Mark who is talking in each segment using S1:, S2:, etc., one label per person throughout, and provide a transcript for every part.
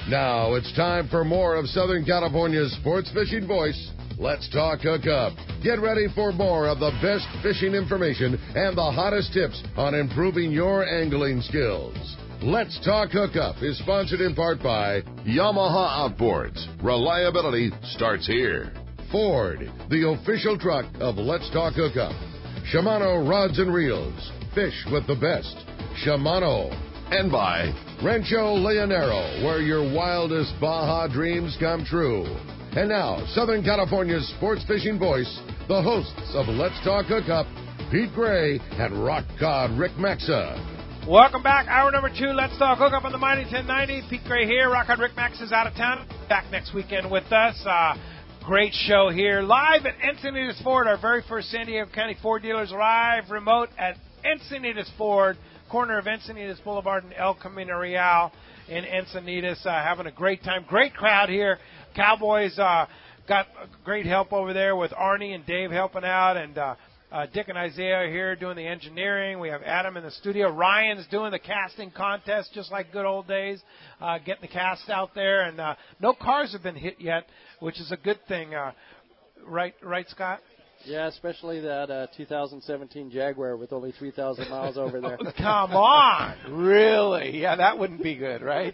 S1: Now it's time for more of Southern California's sports fishing voice. Let's Talk Hookup. Get ready for more of the best fishing information and the hottest tips on improving your angling skills. Let's Talk Hookup is sponsored in part by Yamaha Outboards. Reliability starts here. Ford, the official truck of Let's Talk Hookup. Shimano Rods and Reels. Fish with the best. Shimano. And by Rancho Leonero, where your wildest Baja dreams come true. And now, Southern California's sports fishing voice, the hosts of Let's Talk Hookup, Pete Gray and Rock God Rick Maxa.
S2: Welcome back. Hour number 2, Let's Talk Hookup on the Mighty 1090. Pete Gray here. Rock God Rick Maxa is out of town. Back next weekend with us. Great show here. Live at Encinitas Ford, our very first San Diego County Ford dealers, live remote at Encinitas Ford, corner of Encinitas Boulevard and El Camino Real in Encinitas. Having a great time. Great crowd here. Cowboys got great help over there with Arnie and Dave helping out, and Dick and Isaiah are here doing the engineering. We have Adam in the studio. Ryan's doing the casting contest just like good old days, getting the cast out there. And no cars have been hit yet, which is a good thing. Right, Scott?
S3: Yeah, especially that 2017 Jaguar with only 3,000 miles over there.
S2: Come on. Really? Yeah, that wouldn't be good, right?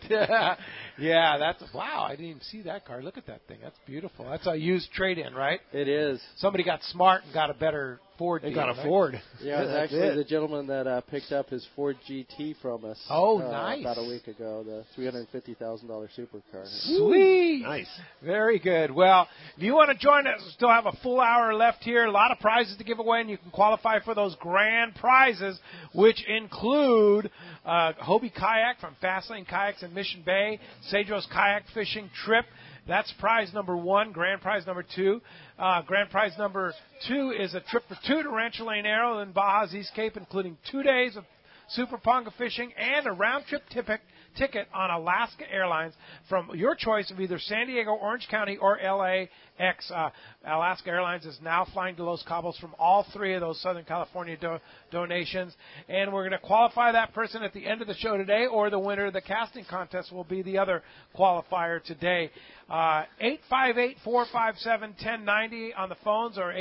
S2: Yeah, that's, wow, I didn't even see that car. Look at that thing. That's beautiful. That's a used trade-in, right?
S3: It is.
S2: Somebody got smart and got a better Ford deal.
S4: They got a Ford.
S3: Yeah, it was actually the gentleman that picked up his Ford GT from us.
S2: Oh, nice.
S3: About a week ago, the $350,000 supercar.
S2: Sweet.
S4: Nice.
S2: Very good. Well, if you want to join us, we still have a full hour left here. A lot of prizes to give away, and you can qualify for those grand prizes, which include Hobie Kayak from Fastlane Kayaks in Mission Bay, Cedros Kayak Fishing Trip. That's prize number 1. Grand prize number 2. Grand prize number 2 is a trip for 2 to Rancho Leonero in Baja's East Cape, including 2 days of Super Ponga fishing and a round-trip ticket on Alaska Airlines from your choice of either San Diego, Orange County, or LAX. Alaska Airlines is now flying to Los Cabos from all 3 of those Southern California donations. And we're going to qualify that person at the end of the show today, or the winner of the casting contest will be the other qualifier today. 858-457-1090 on the phones, or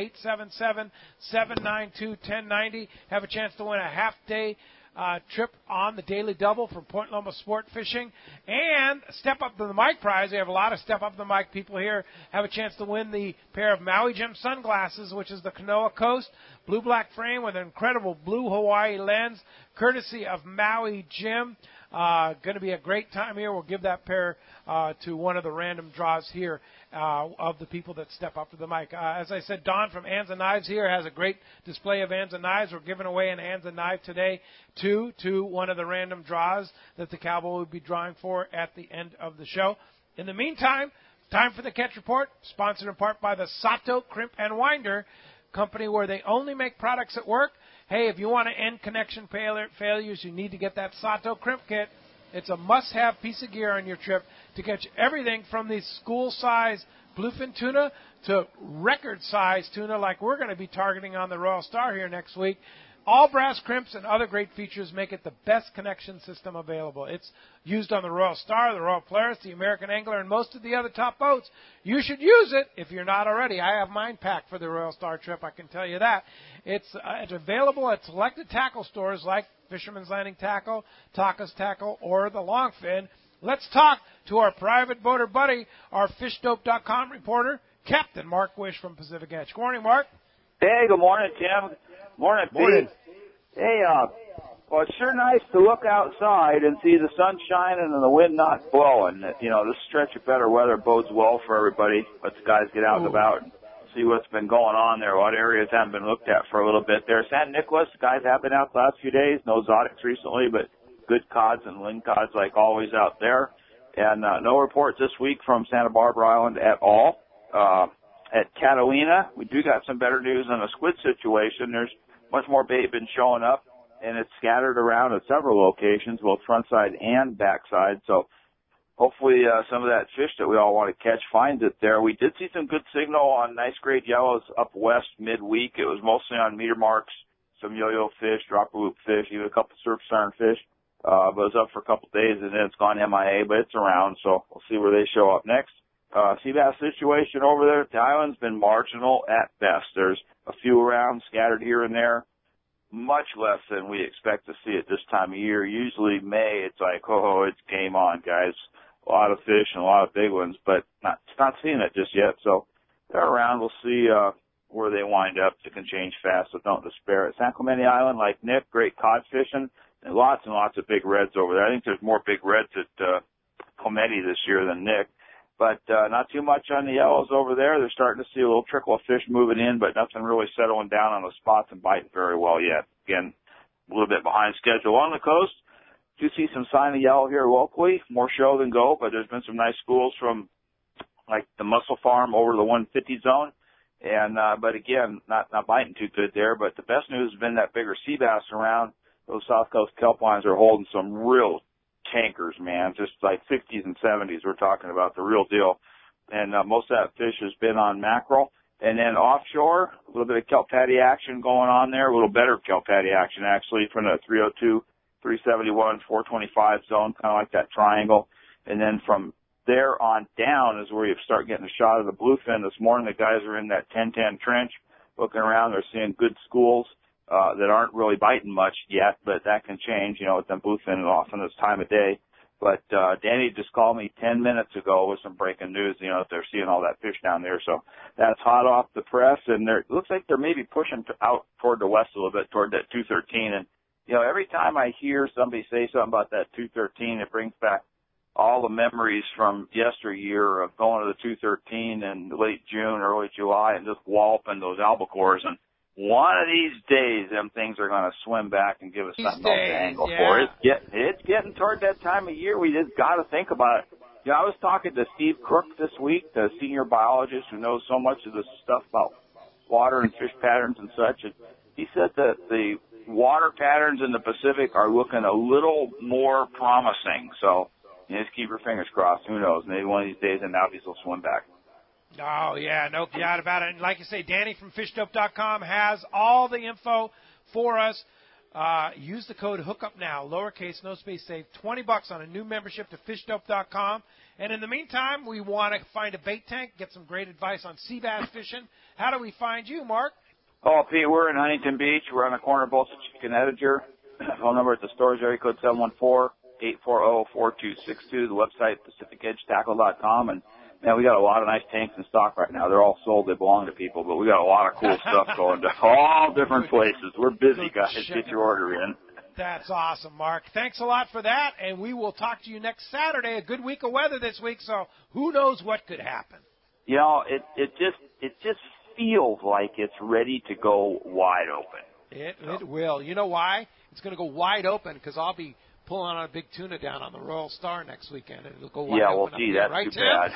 S2: 877-792-1090. Have a chance to win a half-day trip on the Daily Double from Point Loma Sport Fishing. And Step Up to the Mic prize. We have a lot of Step Up to the Mic people here. Have a chance to win the pair of Maui Jim sunglasses, which is the Kanoa Coast blue-black frame with an incredible blue Hawaii lens, courtesy of Maui Jim. Going to be a great time here. We'll give that pair to one of the random draws here of the people that step up to the mic. As I said, Don from Anza Knives here has a great display of Anza Knives. We're giving away an Anza knife today to one of the random draws that the Cowboy will be drawing for at the end of the show. In the meantime, time for the Catch Report, sponsored in part by the Sato Crimp and Winder Company, where they only make products that work. Hey, if you want to end connection failures, you need to get that Sato Crimp Kit. It's a must-have piece of gear on your trip to catch everything from the school-size bluefin tuna to record-size tuna like we're going to be targeting on the Royal Star here next week. All brass crimps and other great features make it the best connection system available. It's used on the Royal Star, the Royal Polaris, the American Angler, and most of the other top boats. You should use it if you're not already. I have mine packed for the Royal Star trip, I can tell you that. It's available at selected tackle stores like Fisherman's Landing Tackle, Taka's Tackle, or the Longfin. Let's talk to our private boater buddy, our fishdope.com reporter, Captain Mark Wish from Pacific Edge. Good morning, Mark.
S5: Hey, good morning, Tim. Morning, Pete. Hey, well, it's sure nice to look outside and see the sun shining and the wind not blowing. You know, this stretch of better weather bodes well for everybody. Lets guys get out and about and see what's been going on there, what areas haven't been looked at for a little bit there. San Nicolas, guys have been out the last few days. No exotics recently, but good cods and lingcods like always out there. And no reports this week from Santa Barbara Island at all. At Catalina, we do got some better news on the squid situation. There's much more bait been showing up, and it's scattered around at several locations, both front side and back side. So hopefully some of that fish that we all want to catch finds it there. We did see some good signal on nice grade yellows up west midweek. It was mostly on meter marks, some yo-yo fish, dropper loop fish, even a couple surf siren fish. but it was up for a couple of days, and then it's gone MIA, but it's around, so we'll see where they show up next. Sea bass situation over there at the island's been marginal at best. There's a few around scattered here and there, much less than we expect to see at this time of year. Usually May, it's like, oh, it's game on, guys. A lot of fish and a lot of big ones, but it's not seeing it just yet. So they're around. We'll see where they wind up. It can change fast, so don't despair. At San Clemente Island, like Nick, great cod fishing, and lots of big reds over there. I think there's more big reds at Clemente this year than Nick. But not too much on the yellows over there. They're starting to see a little trickle of fish moving in, but nothing really settling down on the spots and biting very well yet. Again, a little bit behind schedule. On the coast, do see some sign of yellow here locally, more show than go, but there's been some nice schools from like the Mussel Farm over to the 150 zone. And but again, not biting too good there. But the best news has been that bigger sea bass around. Those South Coast kelp lines are holding some real tankers, man, just like 60s and 70s. We're talking about the real deal. And most of that fish has been on mackerel. And then offshore, a little bit of kelp patty action going on there, a little better kelp patty action actually from the 302, 371, 425 zone, kind of like that triangle. And then from there on down is where you start getting a shot of the bluefin. This morning, the guys are in that 10-10 trench looking around. They're seeing good schools that aren't really biting much yet, but that can change, you know, with them bluefin often this time of day. But Danny just called me 10 minutes ago with some breaking news, you know, that they're seeing all that fish down there. So that's hot off the press, and it looks like they're maybe pushing out toward the west a little bit, toward that 213. And, you know, every time I hear somebody say something about that 213, it brings back all the memories from yesteryear of going to the 213 in late June, early July, and just walloping those albacores. And one of these days, them things are going to swim back and give us something else to angle for. It's getting toward that time of year. We just got to think about it. You know, I was talking to Steve Crook this week, the senior biologist who knows so much of this stuff about water and fish patterns and such. And he said that the water patterns in the Pacific are looking a little more promising. So you just keep your fingers crossed. Who knows? Maybe one of these days the Navies will swim back.
S2: Oh, yeah, no doubt about it. And like you say, Danny from fishdope.com has all the info for us. Use the code HOOKUPNOW, lowercase, no space, save $20 on a new membership to fishdope.com. And in the meantime, we want to find a bait tank, get some great advice on sea bass fishing. How do we find you, Mark?
S5: Oh, Pete, we're in Huntington Beach. We're on the corner of Bolsachik and Edinger. Phone number at the store is area code 714-840-4262. The website, PacificEdgeTackle.com. And man, we got a lot of nice tanks in stock right now. They're all sold. They belong to people, but we got a lot of cool stuff going to all different places. We're busy, guys. Get your order in.
S2: That's awesome, Mark. Thanks a lot for that, and we will talk to you next Saturday. A good week of weather this week, so who knows what could happen.
S5: You know, it just feels like it's ready to go wide open.
S2: It will. You know why? It's going to go wide open because I'll be pulling on a big tuna down on the Royal Star next weekend, and it'll go wide open.
S5: Well, gee, that's
S2: right,
S5: too bad.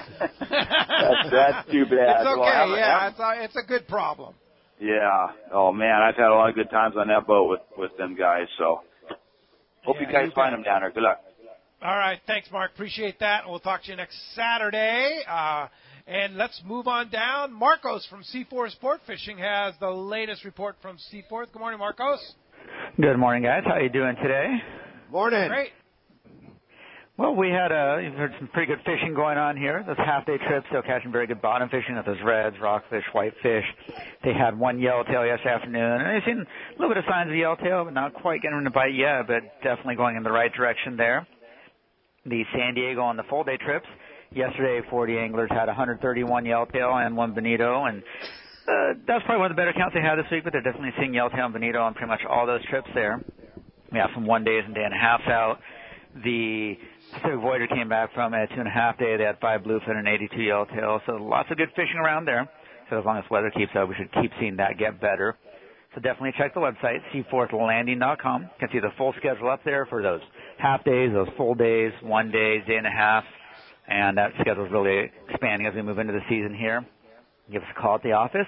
S5: that's too bad.
S2: It's okay, it's a good problem.
S5: Yeah. Oh, man, I've had a lot of good times on that boat with them guys, so hope you guys find them down there. Good luck.
S2: All right, thanks, Mark. Appreciate that. We'll talk to you next Saturday. And let's move on down. Marcos from Seaforth Sport Fishing has the latest report from Seaforth. Good morning, Marcos.
S4: Good morning, guys. How you doing today?
S6: Morning.
S2: Great.
S4: Well, we had you've heard some pretty good fishing going on here. Those half-day trips, still catching very good bottom fishing with those reds, rockfish, whitefish. They had one yellowtail yesterday afternoon, and they've seen a little bit of signs of yellowtail, but not quite getting them to bite yet, but definitely going in the right direction there. The San Diego on the full-day trips, yesterday 40 anglers had 131 yellowtail and one bonito, and that's probably one of the better counts they had this week, but they're definitely seeing yellowtail and bonito on pretty much all those trips there. We have some 1 days and day and a half out. The Pacific Voyager came back from a 2.5 day. They had 5 bluefin and 82 yellowtail. So lots of good fishing around there. So as long as weather keeps up, we should keep seeing that get better. So definitely check the website, seaforthlanding.com. You can see the full schedule up there for those half days, those full days, 1 day, day and a half. And that schedule is really expanding as we move into the season here. Give us a call at the office,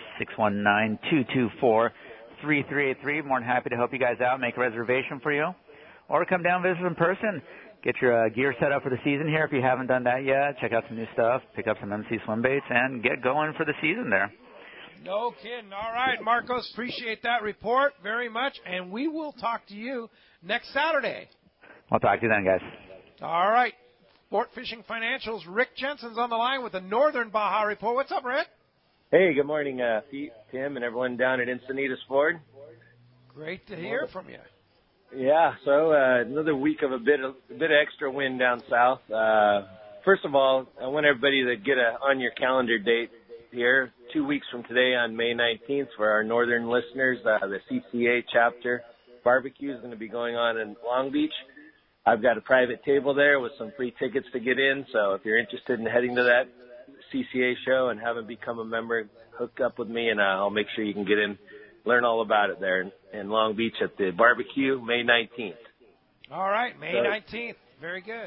S4: 619-224-3383. More than happy to help you guys out, make a reservation for you. Or come down and visit in person. Get your gear set up for the season here if you haven't done that yet. Check out some new stuff, pick up some MC swim baits, and get going for the season there.
S2: No kidding. All right, Marcos, appreciate that report very much, and we will talk to you next Saturday.
S4: I'll talk to you then, guys.
S2: All right. Sport Fishing Financial's Rick Jensen's on the line with the Northern Baja Report. What's up, Rick?
S6: Hey, good morning, Pete, Tim, and everyone down at Encinitas Ford.
S2: Great to hear from you.
S6: Yeah, so another week of a bit of extra wind down south. First of all, I want everybody to get on your calendar date here, 2 weeks from today on May 19th for our northern listeners. The CCA chapter barbecue is going to be going on in Long Beach. I've got a private table there with some free tickets to get in, so if you're interested in heading to that CCA show and haven't become a member, hook up with me and I'll make sure you can get in, learn all about it there in Long Beach at the barbecue, May 19th.
S2: All right, May 19th. Very good.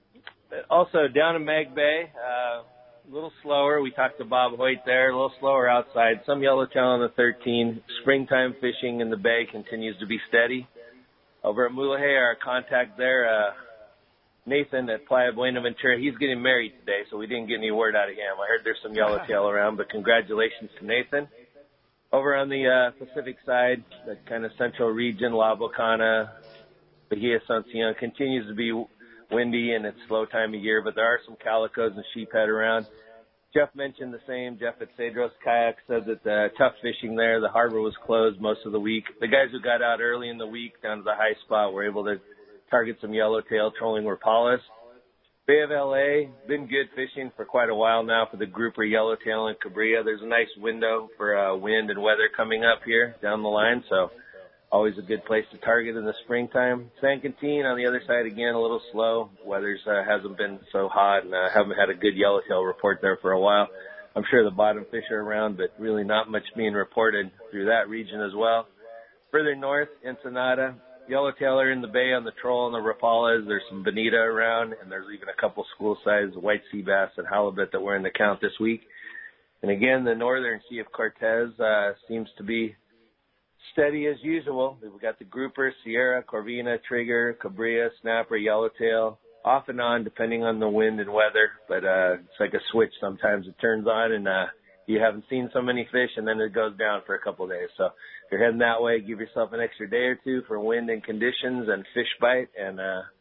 S6: Also, down in Mag Bay, a little slower. We talked to Bob Hoyt there, a little slower outside. Some yellowtail on the 13. Springtime fishing in the bay continues to be steady. Over at Mulegé, our contact there, Nathan at Playa Buenaventura, he's getting married today, so we didn't get any word out of him. I heard there's some yellowtail around, but congratulations to Nathan. Over on the Pacific side, the kind of central region, La Bocana, Bahia Asuncion, continues to be windy and it's slow time of year, but there are some calicos and sheephead around. Jeff mentioned the same. Jeff at Cedros Kayak said that tough fishing there. The harbor was closed most of the week. The guys who got out early in the week down to the high spot were able to target some yellowtail trolling Rapalas. Bay of LA, been good fishing for quite a while now for the grouper yellowtail and Cabrilla. There's a nice window for wind and weather coming up here down the line, so always a good place to target in the springtime. San Quintin on the other side, again, a little slow. Weather's hasn't been so hot, and haven't had a good yellowtail report there for a while. I'm sure the bottom fish are around, but really not much being reported through that region as well. Further north, Ensenada, yellowtail are in the bay on the troll and the Rapalas. There's some bonita around, and there's even a couple school-sized white sea bass and halibut that were in the count this week. And again, the northern Sea of Cortez seems to be steady as usual. We've got the grouper, Sierra, Corvina, Trigger, Cabrilla, Snapper, Yellowtail, off and on depending on the wind and weather. But it's like a switch. Sometimes it turns on and you haven't seen so many fish, and then it goes down for a couple of days. So if you're heading that way, give yourself an extra day or two for wind and conditions and fish bite, and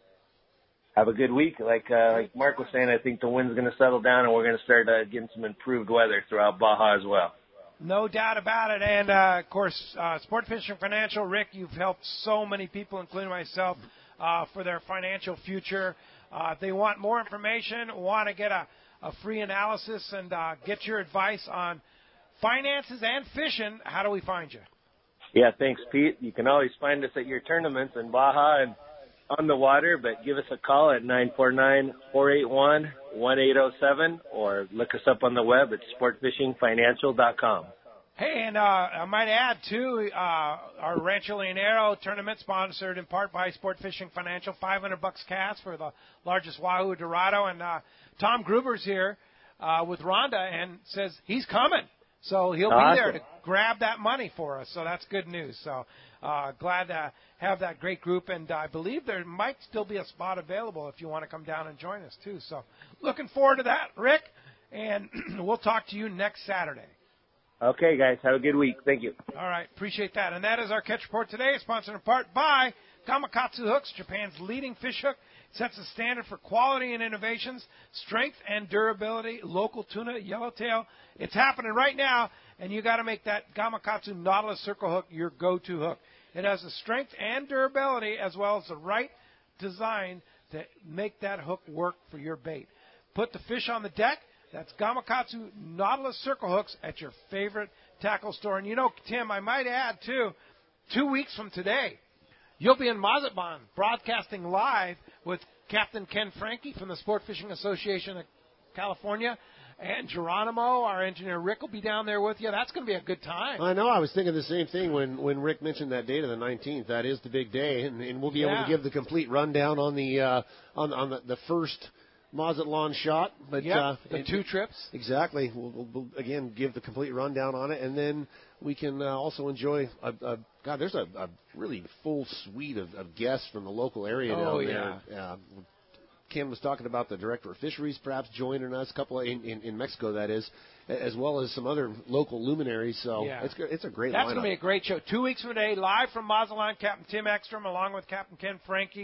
S6: have a good week. Like Mark was saying, I think the wind's going to settle down, and we're going to start getting some improved weather throughout Baja as well.
S2: No doubt about it. And, of course, Sport Fishing Financial, Rick, you've helped so many people, including myself, for their financial future. If they want more information, want to get a free analysis and get your advice on finances and fishing, how do we find you?
S6: Yeah, thanks, Pete. You can always find us at your tournaments in Baja and on the water, but give us a call at 949-481-1807 or look us up on the web at sportfishingfinancial.com.
S2: Hey, and I might add, too, our Rancho Leonero tournament sponsored in part by Sport Fishing Financial, $500 cash for the largest Wahoo Dorado. And Tom Gruber's here with Rhonda and says he's coming. So he'll be there to grab that money for us. So that's good news. So glad to have that great group. And I believe there might still be a spot available if you want to come down and join us, too. So looking forward to that, Rick. And we'll talk to you next Saturday.
S6: Okay, guys. Have a good week. Thank you.
S2: All right. Appreciate that. And that is our Catch Report today, sponsored in part by Gamakatsu Hooks, Japan's leading fish hook. It sets a standard for quality and innovations, strength and durability, local tuna, yellowtail. It's happening right now, and you got to make that Gamakatsu Nautilus Circle Hook your go-to hook. It has the strength and durability as well as the right design to make that hook work for your bait. Put the fish on the deck. That's Gamakatsu Nautilus Circle Hooks at your favorite tackle store. And, you know, Tim, I might add, too, 2 weeks from today, you'll be in Mazatlan broadcasting live with Captain Ken Franke from the Sport Fishing Association of California. And Geronimo, our engineer Rick, will be down there with you. That's going to be a good time.
S7: I know. I was thinking the same thing when Rick mentioned that date of the 19th. That is the big day, and we'll be able to give the complete rundown on the first Mazatlan shot. But
S2: the 2 trips.
S7: Exactly. We'll again give the complete rundown on it, and then we can also enjoy. There's a really full suite of guests from the local area down there. Ken was talking about the director of fisheries perhaps joining us, a couple in Mexico, that is, as well as some other local luminaries. So it's a great lineup.
S2: That's going to be a great show. 2 weeks from today, live from Mazatlan, Captain Tim Ekstrom, along with Captain Ken Franke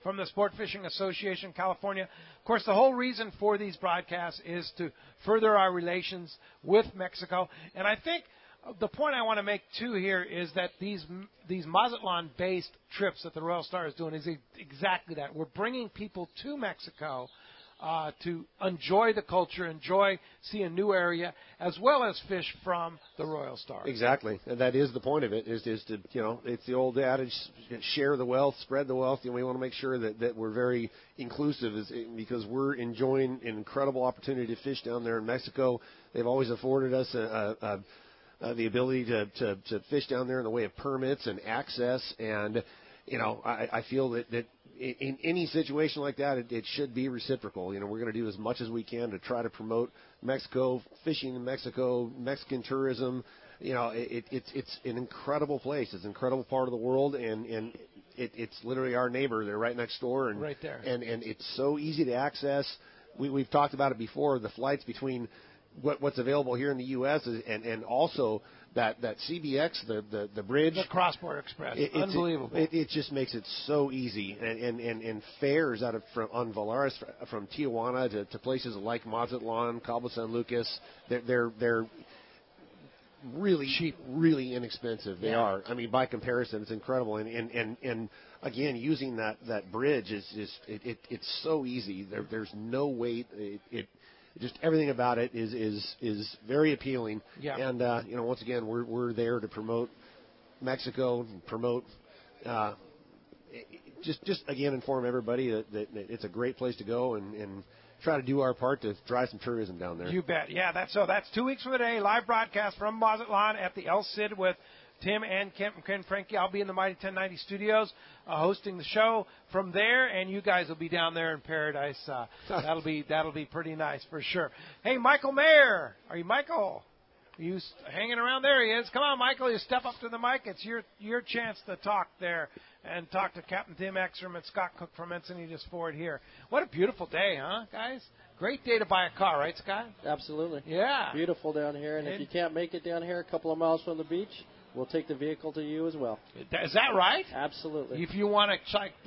S2: from the Sport Fishing Association of California. Of course, the whole reason for these broadcasts is to further our relations with Mexico. And I think the point I want to make, too, here is that these Mazatlan-based trips that the Royal Star is doing is exactly that. We're bringing people to Mexico to enjoy the culture, see a new area, as well as fish from the Royal Star.
S7: Exactly, and that is the point of it. Is to it's the old adage: share the wealth, spread the wealth. We want to make sure that we're very inclusive, because we're enjoying an incredible opportunity to fish down there in Mexico. They've always afforded us the ability to fish down there in the way of permits and access, and I feel that in any situation like that, it should be reciprocal. We're going to do as much as we can to try to promote Mexico, fishing in Mexico, Mexican tourism. It's an incredible place. It's an incredible part of the world, and it's literally our neighbor. They're right next door, and
S2: right there.
S7: And it's so easy to access. We've talked about it before. The flights between what's available here in the U.S. and also that CBX, the bridge,
S2: the Cross-Border Express, unbelievable.
S7: It just makes it so easy, and fares on Volaris from Tijuana to places like Mazatlan, Cabo San Lucas, they're really cheap, really inexpensive. They are. I mean, by comparison, it's incredible. And again, using that bridge it's so easy. There's no wait. Just everything about it is very appealing.
S2: Yeah.
S7: And once again, we're there to promote Mexico, and promote just again inform everybody that it's a great place to go, and try to do our part to drive some tourism down there.
S2: You bet. Yeah, that's 2 weeks from today. Live broadcast from Mazatlan at the El Cid with Tim and Ken Frankie. I'll be in the Mighty 1090 studios hosting the show from there, and you guys will be down there in paradise. That'll be pretty nice for sure. Hey, Michael Mayer, are you Michael? Are you hanging around? There he is. Come on, Michael, you step up to the mic. It's your chance to talk there and talk to Captain Tim Ekstrom and Scott Cook from Encinitas Ford here. What a beautiful day, huh, guys? Great day to buy a car, right, Scott?
S3: Absolutely.
S2: Yeah.
S3: Beautiful down here, and if you can't make it down here a couple of miles from the beach, we'll take the vehicle to you as well.
S2: Is that right?
S3: Absolutely.
S2: If you want to check,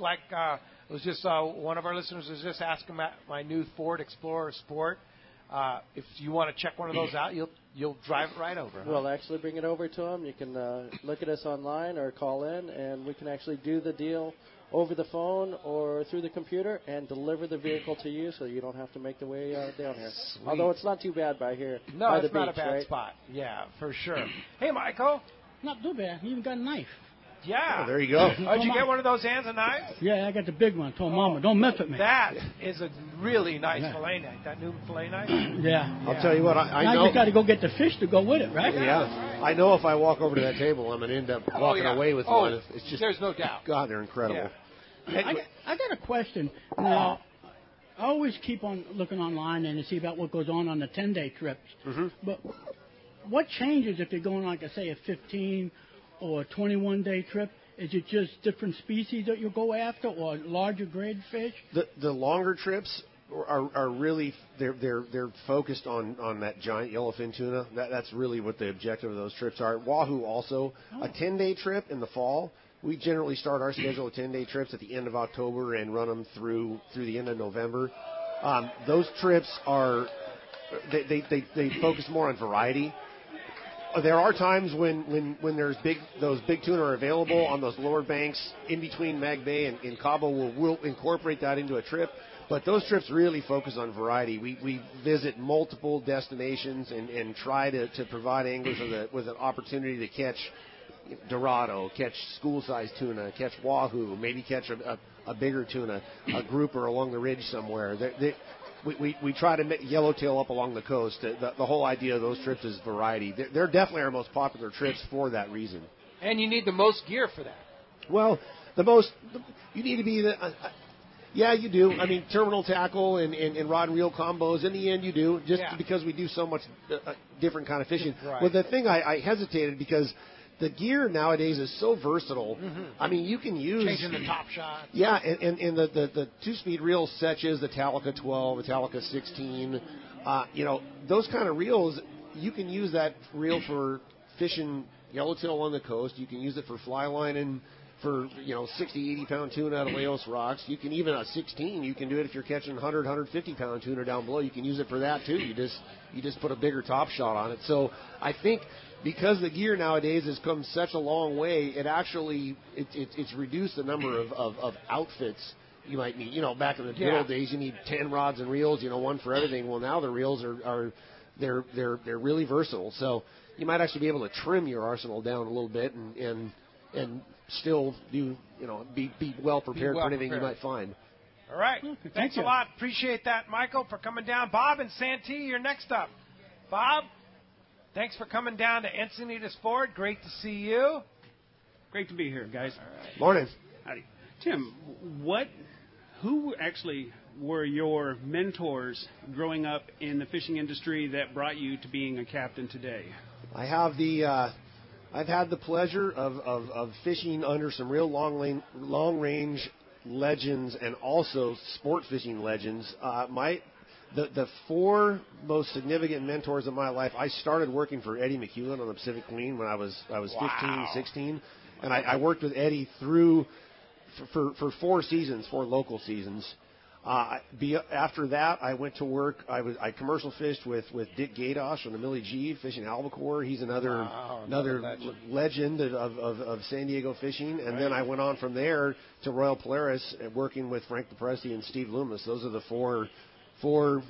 S2: it was just one of our listeners was just asking about my new Ford Explorer Sport. If you want to check one of those out, you'll drive it right over.
S3: We'll actually bring it over to them. You can look at us online or call in, and we can actually do the deal over the phone or through the computer and deliver the vehicle to you, so you don't have to make the way down here.
S2: Sweet.
S3: Although it's not too bad by here.
S2: No,
S3: by
S2: it's
S3: the
S2: not
S3: beach,
S2: a bad
S3: right?
S2: spot. Yeah, for sure. Hey, Michael.
S8: Not too bad. You even got a knife.
S2: Yeah.
S7: Oh, there you go.
S2: Did you get one of those hands and knives?
S8: Yeah, I got the big one. Told Mama, don't mess with me.
S2: That is a really nice fillet knife. That new fillet knife.
S8: Yeah.
S7: I'll tell you what, I know.
S8: Now you got to go get the fish to go with it, right?
S7: Yeah. I know if I walk over to that table, I'm going to end up walking away with one. It's just,
S2: there's no doubt.
S7: God, they're incredible.
S2: Yeah.
S8: I got a question. Now, I always keep on looking online and to see about what goes on the 10-day trips.
S7: Mm-hmm.
S8: But what changes if you're going, like, say, a 15 or a 21-day trip? Is it just different species that you go after, or larger grade fish?
S7: The longer trips are really they're focused on that giant yellowfin tuna. That's really what the objective of those trips are. Wahoo also. A 10-day trip in the fall. We generally start our schedule of 10-day trips at the end of October and run them through the end of November. Those trips are they focus more on variety. There are times when there's those big tuna are available on those lower banks in between Mag Bay and Cabo. We'll incorporate that into a trip, but those trips really focus on variety. We visit multiple destinations and try to provide anglers with an opportunity to catch Dorado, catch school-sized tuna, catch wahoo, maybe catch a bigger tuna, a grouper along the ridge somewhere. We try to make yellowtail up along the coast. The whole idea of those trips is variety. They're definitely our most popular trips for that reason.
S2: And you need the most gear for that.
S7: Well, you need to be yeah, you do. I mean, terminal tackle and rod and reel combos. In the end, you do, because we do so much different kind of fishing.
S2: Right.
S7: But the thing I hesitated because the gear nowadays is so versatile. Mm-hmm. I mean, you can use
S2: changing the top shot.
S7: Yeah, and the 2-speed reels such as the Talica 12, the Talica 16, those kind of reels, you can use that reel for fishing yellowtail on the coast. You can use it for fly lining for 60, 80 pound tuna out of Laos rocks. You can even a 16. You can do it if you're catching 100, 150 pound tuna down below. You can use it for that too. You just put a bigger top shot on it. So I think because the gear nowadays has come such a long way, it actually it's reduced the number of outfits you might need. Back in the good old days, you need 10 rods and reels, one for everything. Well, now the reels are really versatile. So you might actually be able to trim your arsenal down a little bit and still do, be well prepared for anything you might find.
S2: All right. Thanks a lot. Appreciate that, Michael, for coming down. Bob and Santee, you're next up. Bob, thanks for coming down to Encinitas Ford. Great to see you.
S9: Great to be here, guys.
S2: All right.
S7: Morning.
S9: Howdy. Tim, who actually were your mentors growing up in the fishing industry that brought you to being a captain today?
S7: I have I've had the pleasure of fishing under some real long range legends and also sport fishing legends. The four most significant mentors of my life. I started working for Eddie McEwen on the Pacific Queen when I was 15, 16, and I worked with Eddie through for 4 seasons, 4 local seasons. After that, I went to work. I commercial fished with Dick Gadosh on the Millie G, fishing albacore. He's another legend of San Diego fishing. And then I went on from there to Royal Polaris, working with Frank DePresti and Steve Loomis. Those are the four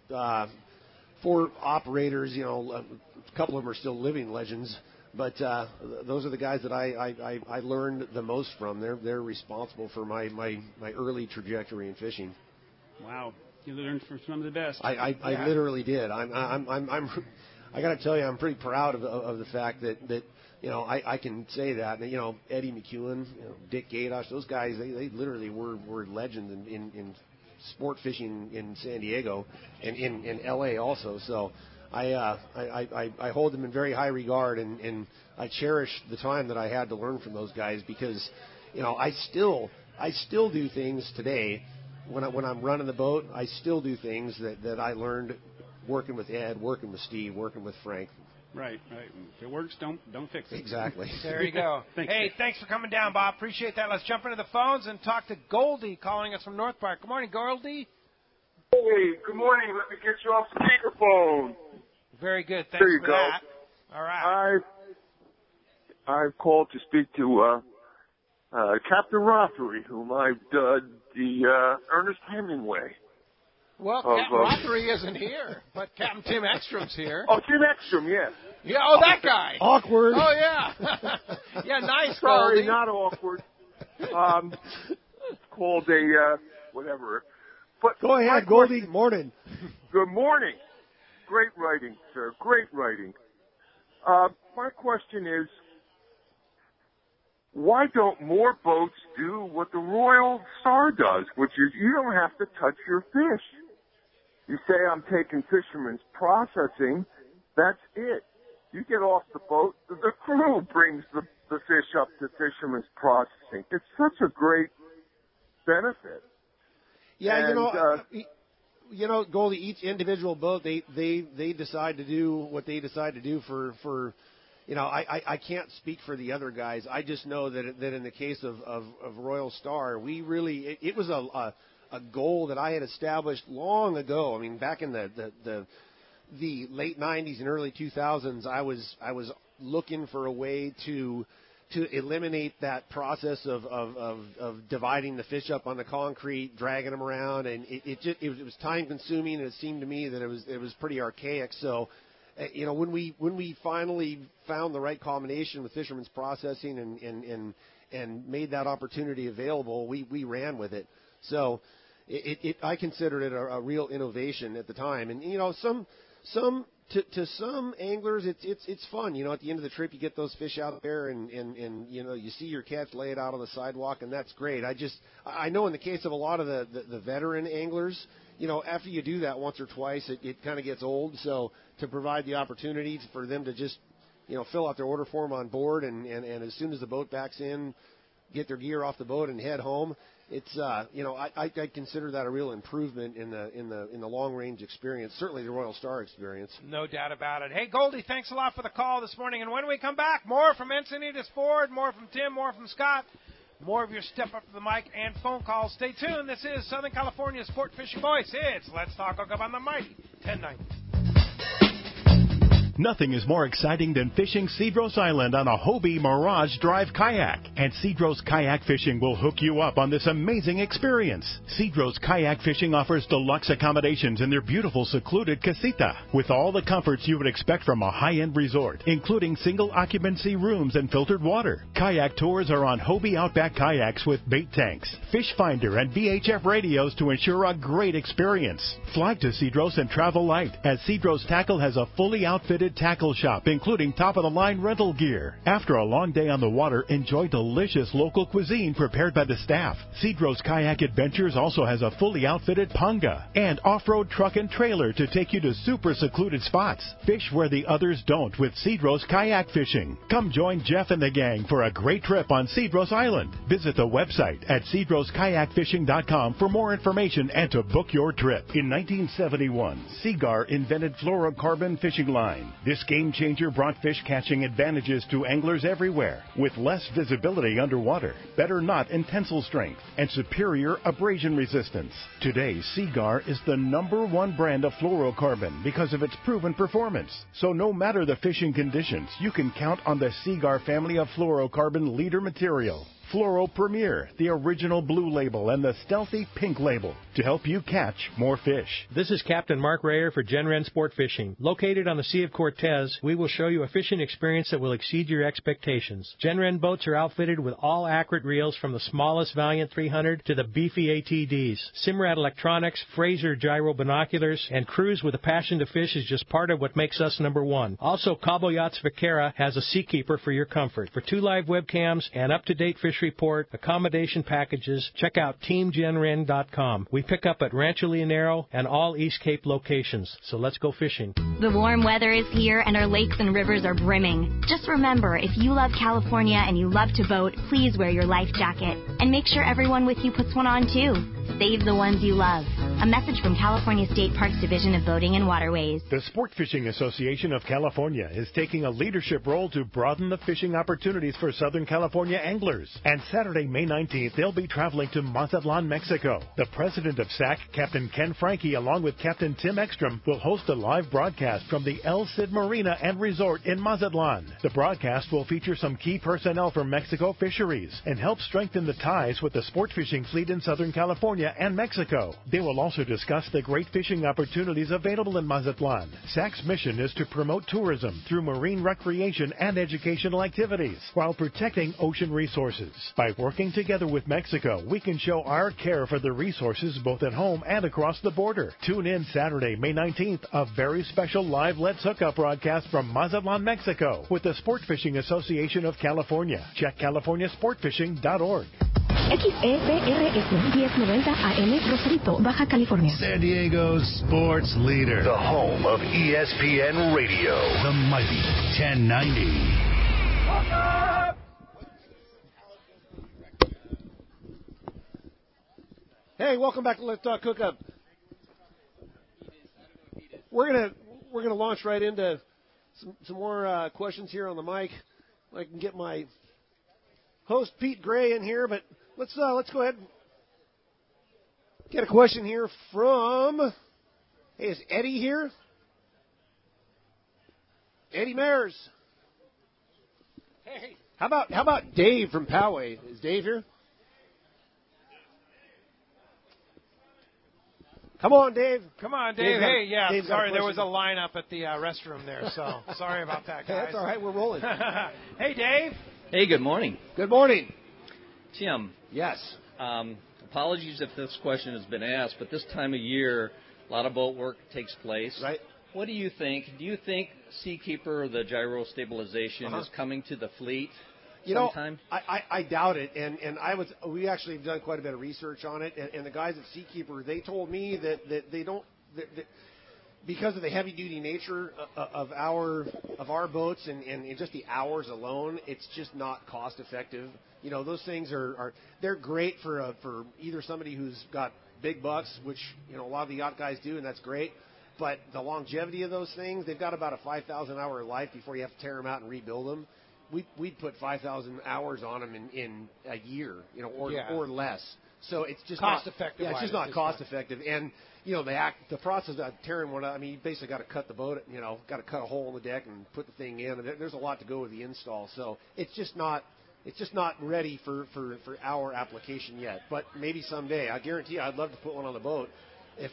S7: operators. A couple of them are still living legends. But those are the guys that I learned the most from. They're responsible for my early trajectory in fishing.
S9: Wow, you learned from some of the best.
S7: I literally did. I got to tell you, I'm pretty proud of the fact that I can say that. Eddie McEwen, Dick Gadosh, those guys, they literally were legends in sport fishing in San Diego and in LA also. So. I hold them in very high regard, and I cherish the time that I had to learn from those guys because, I still do things today when I'm running the boat. I still do things that I learned working with Ed, working with Steve, working with Frank.
S9: Right. If it works, don't fix it.
S7: Exactly.
S2: There you go. Thanks for coming down, Bob. Appreciate that. Let's jump into the phones and talk to Goldie calling us from North Park. Good morning, Goldie.
S10: Hey, good morning. Let me get you off speakerphone.
S2: Very good. Thanks
S10: there you
S2: for
S10: go.
S2: that. All right.
S10: I've called to speak to Captain Rothery, whom I've dubbed the Ernest Hemingway.
S11: Well, Captain Rothery isn't here, but Captain Tim Ekstrom's here.
S10: Oh, Tim Ekstrom, yes.
S11: Yeah, that guy.
S7: Awkward.
S11: Oh, yeah. Yeah, nice,
S10: Sorry,
S11: Goldie.
S10: not awkward. Called a whatever. But
S7: go ahead, Goldie. Morning.
S10: Good morning. Great writing, sir. Great writing. My question is, why don't more boats do what the Royal Star does, which is you don't have to touch your fish. You say, I'm taking fisherman's processing. That's it. You get off the boat, the crew brings the fish up to fisherman's processing. It's such a great benefit.
S7: Yeah, and, Goldie, each individual boat, they decide to do what they decide to do for I can't speak for the other guys. I just know that in the case of Royal Star, we really, it was a goal that I had established long ago. I mean, back in the late 90s and early 2000s, I was looking for a way to eliminate that process of dividing the fish up on the concrete, dragging them around, and it was time consuming, and it seemed to me that it was pretty archaic. So, when we finally found the right combination with fisherman's processing and made that opportunity available, we ran with it. So, I considered it a real innovation at the time, and to some anglers, it's fun. At the end of the trip, you get those fish out there, and you see your catch, lay it out on the sidewalk, and that's great. I know in the case of a lot of the veteran anglers, after you do that once or twice, it kind of gets old. So to provide the opportunity for them to just fill out their order form on board, and as soon as the boat backs in, get their gear off the boat and head home. It's I consider that a real improvement in the long range experience, certainly the Royal Star experience.
S2: No doubt about it. Hey, Goldie, thanks a lot for the call this morning. And when we come back, more from Encinitas Ford, more from Tim, more from Scott. More of your step up to the mic and phone calls. Stay tuned. This is Southern California Sport Fishing Voice. It's Let's Talk Hookup on the mighty 1090.
S12: Nothing is more exciting than fishing Cedros Island on a Hobie Mirage Drive kayak. And Cedros Kayak Fishing will hook you up on this amazing experience. Cedros Kayak Fishing offers deluxe accommodations in their beautiful secluded casita with all the comforts you would expect from a high-end resort, including single occupancy rooms and filtered water. Kayak tours are on Hobie Outback kayaks with bait tanks, fish finder, and VHF radios to ensure a great experience. Fly to Cedros and travel light, as Cedros Tackle has a fully outfitted tackle shop, including top-of-the-line rental gear. After a long day on the water, enjoy delicious local cuisine prepared by the staff. Cedros Kayak Adventures also has a fully outfitted panga and off-road truck and trailer to take you to super secluded spots. Fish where the others don't with Cedros Kayak Fishing. Come join Jeff and the gang for a great trip on Cedros Island. Visit the website at cedroskayakfishing.com for more information and to book your trip. In 1971, Seagar invented fluorocarbon fishing line. This game changer brought fish catching advantages to anglers everywhere, with less visibility underwater, better knot and tensile strength, and superior abrasion resistance. Today, Seagar is the #1 brand of fluorocarbon because of its proven performance. So no matter the fishing conditions, you can count on the Seagar family of fluorocarbon leader material. Fluoro Premier, the original blue label, and the stealthy pink label to help you catch more fish.
S13: This is Captain Mark Rayer for Genren Sport Fishing. Located on the Sea of Cortez, we will show you a fishing experience that will exceed your expectations. Genren boats are outfitted with all accurate reels from the smallest Valiant 300 to the beefy ATDs. Simrad electronics, Fraser gyro binoculars, and crews with a passion to fish is just part of what makes us #1. Also, Cabo Yachts Vaquera has a Seakeeper for your comfort. For 2 live webcams and up-to-date fish report, accommodation packages, check out TeamGenren.com. We pick up at Rancho Leonero and all East Cape locations. So let's go fishing.
S14: The warm weather is here and our lakes and rivers are brimming. Just remember, if you love California and you love to boat, please wear your life jacket. And make sure everyone with you puts one on too. Save the ones you love. A message from California State Parks Division of Boating and Waterways.
S12: The Sport Fishing Association of California is taking a leadership role to broaden the fishing opportunities for Southern California anglers. And Saturday, May 19th, they'll be traveling to Mazatlan, Mexico. The president of SAC, Captain Ken Franke, along with Captain Tim Ekstrom, will host a live broadcast from the El Cid Marina and Resort in Mazatlan. The broadcast will feature some key personnel from Mexico Fisheries and help strengthen the ties with the sport fishing fleet in Southern California and Mexico. They will also discuss the great fishing opportunities available in Mazatlan. SAC's mission is to promote tourism through marine recreation and educational activities while protecting ocean resources. By working together with Mexico, we can show our care for the resources both at home and across the border. Tune in Saturday, May 19th, a very special live Let's Hook Up broadcast from Mazatlan, Mexico with the Sport Fishing Association of California. Check CaliforniaSportFishing.org.
S15: XEPRS 1090 AM, Rosarito, Baja California.
S1: San Diego's sports leader.
S16: The home of ESPN Radio.
S1: The mighty 1090.
S7: Hey, welcome back to Let's Talk Hookup. We're gonna launch right into some more questions here on the mic. I can get my host Pete Gray in here, but let's go ahead and get a question here from. Hey, is Eddie here? Eddie Mares. Hey. How about Dave from Poway? Is Dave here? Come on, Dave.
S2: Come on, Dave. Hey, yeah,
S7: Dave's
S2: sorry, there was a lineup at the restroom there, so sorry about that, guys.
S7: That's all right, we're rolling.
S2: Hey, Dave.
S17: Hey, good morning.
S7: Good morning.
S17: Tim.
S7: Yes.
S17: Apologies if this question has been asked, but this time of year, a lot of boat work takes place.
S7: Right.
S17: What do you think? Do you think Seakeeper, the gyro stabilization, is coming to the fleet? Sometime?
S7: I doubt it, and we actually have done quite a bit of research on it, and the guys at Seakeeper, they told me that they don't, because of the heavy duty nature of our boats and just the hours alone, it's just not cost effective. You know, those things they're great for either somebody who's got big bucks, which a lot of the yacht guys do, and that's great. But the longevity of those things, they've got about a 5,000 hour life before you have to tear them out and rebuild them. we'd put 5,000 hours on them in a year, or less. So it's just
S2: cost effective.
S7: Yeah, it's just not cost effective. And the process of tearing one out. I mean, you basically got to cut the boat. Got to cut a hole in the deck and put the thing in. And there's a lot to go with the install. So it's just not ready for our application yet. But maybe someday. I guarantee you, I'd love to put one on the boat. If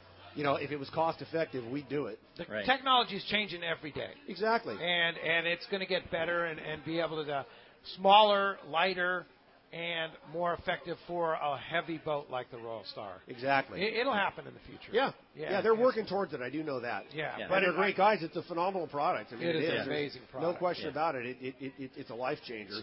S7: it was cost effective, we'd do it.
S2: The technology is changing every day.
S7: Exactly.
S2: And it's going to get better and be able to smaller, lighter, and more effective for a heavy boat like the Royal Star.
S7: Exactly.
S2: It'll happen in the future.
S7: Yeah, they're working towards it. I do know that.
S2: Yeah.
S7: But they're great guys. It's a phenomenal product. I mean,
S2: it is an amazing product.
S7: No question about it. It's a life changer.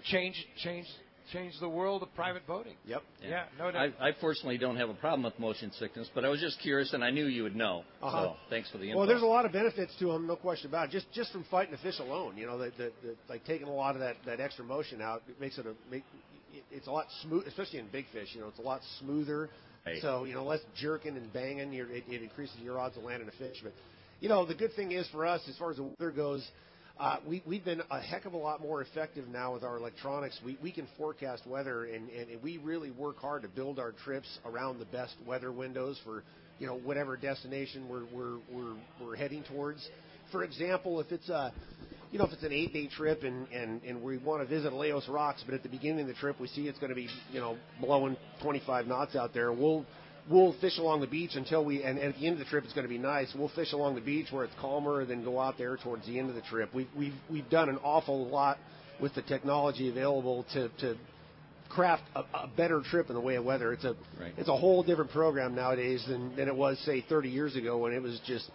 S2: Change the world of private boating.
S7: Yep.
S2: Yeah, no doubt.
S17: I fortunately don't have a problem with motion sickness, but I was just curious, and I knew you would know. So thanks for the info.
S7: Well, there's a lot of benefits to them, no question about it. Just from fighting the fish alone, like taking a lot of that extra motion out, it makes it it's a lot smooth, especially in big fish. It's a lot smoother. Right. So less jerking and banging. It increases your odds of landing a fish. But the good thing is for us, as far as the weather goes, we've been a heck of a lot more effective now with our electronics. We can forecast weather, and we really work hard to build our trips around the best weather windows for whatever destination we're heading towards. For example, if it's an 8-day trip and we want to visit Laos Rocks, but at the beginning of the trip we see it's going to be blowing 25 knots out there, we'll fish along the beach until and at the end of the trip it's going to be nice. We'll fish along the beach where it's calmer, and then go out there towards the end of the trip. We've done an awful lot with the technology available to craft a better trip in the way of weather. It's a whole different program nowadays than it was, say, 30 years ago, when it was just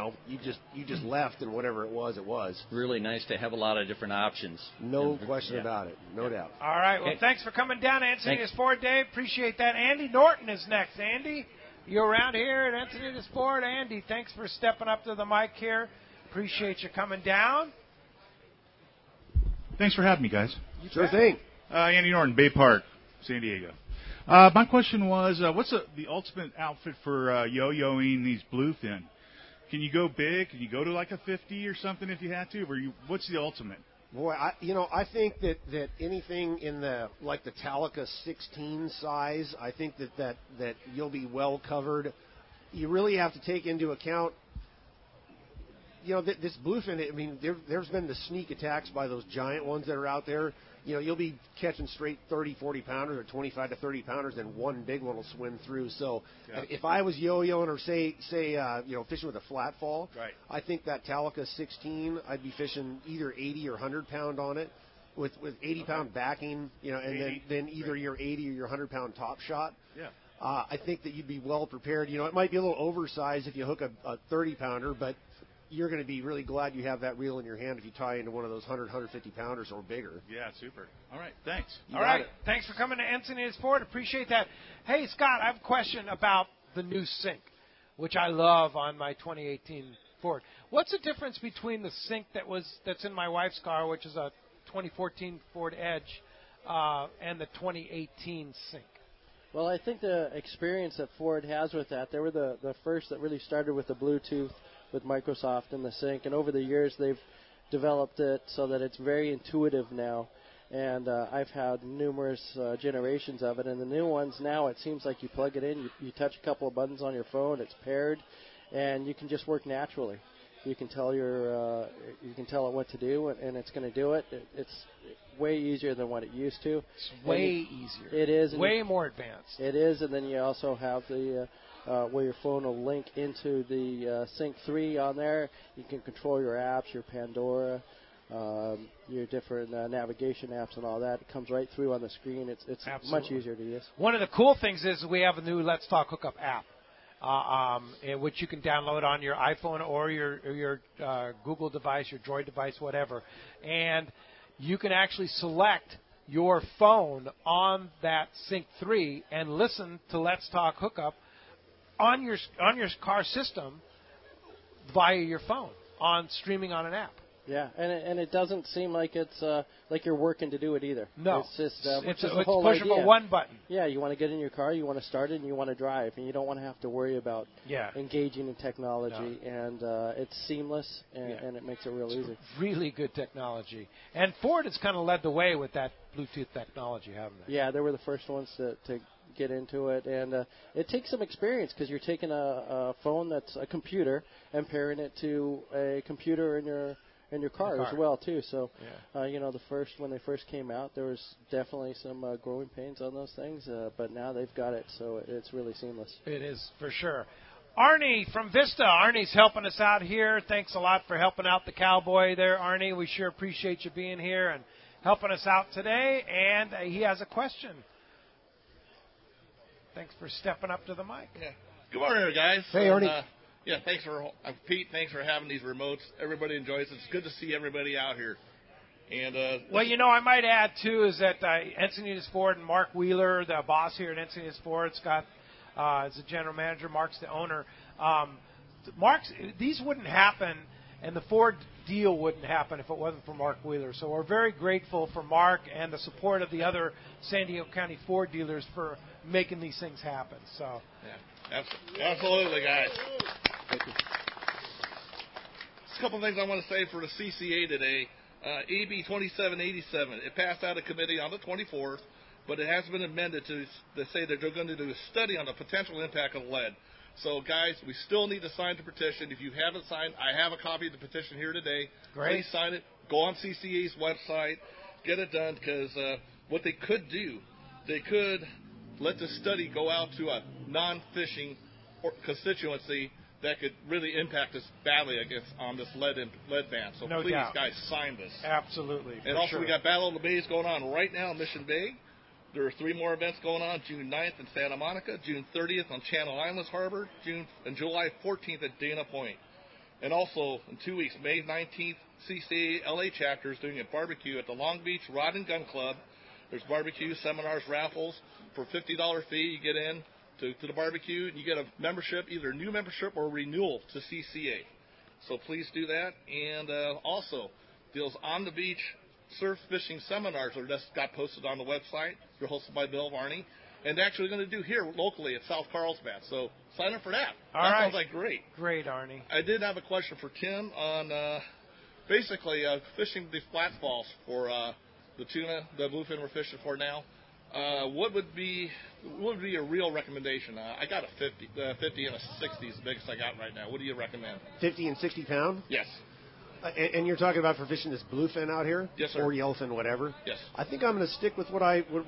S7: you just left, and whatever it was.
S17: Really nice to have a lot of different options.
S7: No question about it. No doubt.
S2: All right. Well, thanks for coming down, Encinitas Ford, Dave. Appreciate that. Andy Norton is next. Andy, you around here at Encinitas Ford? Andy, thanks for stepping up to the mic here. Appreciate you coming down.
S18: Thanks for having me, guys.
S7: Sure thing.
S18: Andy Norton, Bay Park, San Diego. My question was, what's the ultimate outfit for yo-yoing these bluefin? Can you go big? Can you go to like a 50 or something if you had to? What's the ultimate?
S7: Boy, I think that anything in the Talica 16 size, I think that you'll be well covered. You really have to take into account, this bluefin. I mean, there's been the sneak attacks by those giant ones that are out there. You'll be catching straight 30, 40 pounders or 25 to 30 pounders, and one big one will swim through. So if I was yo-yoing or say fishing with a flat fall, I think that Talica 16, I'd be fishing either 80 or 100 pound on it with 80 pound backing, and then either your 80 or your 100 pound top shot.
S18: Yeah.
S7: I think that you'd be well prepared. It might be a little oversized if you hook a 30 pounder, but you're going to be really glad you have that reel in your hand if you tie into one of those 100, 150 pounders or bigger.
S18: Yeah, super. All right, thanks.
S2: All right, thanks for coming to Encinitas Ford. Appreciate that. Hey, Scott, I have a question about the new Sync, which I love on my 2018 Ford. What's the difference between the Sync that's in my wife's car, which is a 2014 Ford Edge, and the 2018 Sync?
S3: Well, I think the experience that Ford has with that, they were the first that really started with the Bluetooth with Microsoft and the Sync, and over the years they've developed it so that it's very intuitive now, and I've had numerous generations of it, and the new ones now, it seems like you plug it in, you touch a couple of buttons on your phone, it's paired, and you can just work naturally. You can tell you can tell it what to do, and it's going to do it. It's way easier than what it used to.
S2: It's way easier.
S3: It is.
S2: Way more advanced.
S3: It is, and then you also have the where your phone will link into the Sync 3 on there. You can control your apps, your Pandora, your different navigation apps and all that. It comes right through on the screen. It's much easier to use.
S2: One of the cool things is we have a new Let's Talk Hookup app, which you can download on your iPhone or your Google device, your Droid device, whatever. And you can actually select your phone on that Sync 3 and listen to Let's Talk Hookup on your car system via your phone, streaming on an app.
S3: Yeah, and it doesn't seem like it's like you're working to do it either.
S2: No.
S3: It's just
S2: it's
S3: the whole
S2: pushing
S3: idea.
S2: for one button.
S3: Yeah, you want to get in your car, you want to start it, and you want to drive, and you don't want to have to worry about engaging in technology.
S2: No.
S3: And it's seamless, and it makes it real easy.
S2: Really good technology. And Ford has kind of led the way with that Bluetooth technology, haven't they?
S3: Yeah, they were the first ones to get into it, and it takes some experience because you're taking a phone that's a computer and pairing it to a computer in your car as well too. So, when they first came out, there was definitely some growing pains on those things, but now they've got it, so it's really seamless.
S2: It is for sure. Arnie from Vista. Arnie's helping us out here. Thanks a lot for helping out the Cowboy there, Arnie. We sure appreciate you being here and helping us out today. And he has a question. Thanks for stepping up to the mic.
S19: Yeah. Good morning, guys.
S7: Hey, Arnie.
S19: Thanks for Pete. Thanks for having these remotes. Everybody enjoys it. It's good to see everybody out here. And
S2: I might add too is that Encinitas Ford and Mark Wheeler, the boss here at Encinitas Ford, Scott is the general manager. Mark's the owner. These wouldn't happen, and the Ford deal wouldn't happen if it wasn't for Mark Wheeler. So we're very grateful for Mark and the support of the other San Diego County Ford dealers for making these things happen. So.
S19: Yeah, absolutely, guys.
S3: Thank you.
S19: A couple of things I want to say for the CCA today. AB 2787, it passed out of committee on the 24th, but it has been amended to say that they're going to do a study on the potential impact of lead. So, guys, we still need to sign the petition. If you haven't signed, I have a copy of the petition here today.
S2: Great.
S19: Please sign it. Go on CCA's website. Get it done, because what they could do, they could let the study go out to a non-fishing constituency that could really impact us badly, I guess, on this lead ban. So
S2: no
S19: please,
S2: doubt.
S19: guys, sign this.
S2: Absolutely.
S19: And also, we got Battle of the Bays going on right now in Mission Bay. There are 3 more events going on, June 9th in Santa Monica, June 30th on Channel Islands Harbor, and July 14th at Dana Point. And also, in 2 weeks, May 19th, CCA LA chapter is doing a barbecue at the Long Beach Rod and Gun Club. There's barbecue, seminars, raffles. For a $50 fee, you get in to the barbecue, and you get a membership, either a new membership or renewal to CCA. So please do that. And also, those on-the-beach surf fishing seminars that just got posted on the website. They're hosted by Bill Varney. And they're actually going to do here locally at South Carlsbad. So sign up for that. That sounds like great.
S2: Great, Arnie.
S19: I did have a question for Tim on basically fishing the flat falls for the tuna, the bluefin we're fishing for now. What would be a real recommendation? I got a 50 and a 60 is the biggest I got right now. What do you recommend?
S7: 50 and 60 pound?
S19: Yes.
S7: And you're talking about for fishing this bluefin out here?
S19: Yes, sir.
S7: Or yellowfin, whatever?
S19: Yes.
S7: I think I'm going to stick with what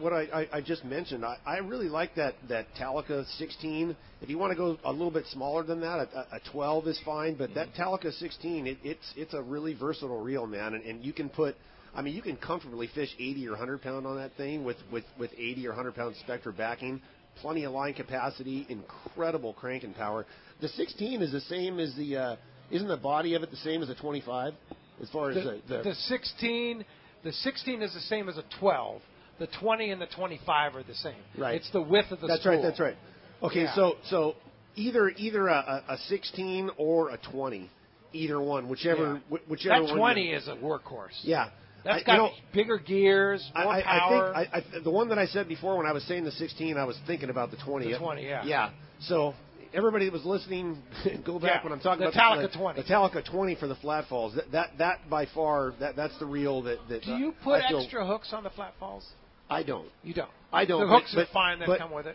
S7: I just mentioned. I really like that Talica 16. If you want to go a little bit smaller than that, a 12 is fine. But that Talica 16, it's a really versatile reel, man. And you can put... I mean, you can comfortably fish 80 or 100 pound on that thing with 80 or 100 pound Spectra backing. Plenty of line capacity, incredible cranking power. The 16 is the same as the, isn't the body of it the same as a 25? As far as
S2: the 16 is the same as a 12. The 20 and the 25 are the same.
S7: Right.
S2: It's the width of the spool.
S7: That's right. Okay,
S2: yeah.
S7: so either a 16 or a 20, either one, whichever
S2: that
S7: one.
S2: 20 is a workhorse.
S7: Yeah.
S2: That's got bigger gears, more power.
S7: I think the one that I said before when I was saying the 16, I was thinking about the 20.
S2: The 20, yeah.
S7: Yeah. So everybody that was listening, go back when I'm talking about
S2: Talica 20.
S7: The Talica 20 for the flat falls. That by far, that's the reel that.
S2: Do you put extra hooks on the flat falls?
S7: I don't.
S2: You don't.
S7: I don't.
S2: The hooks are fine that come with it.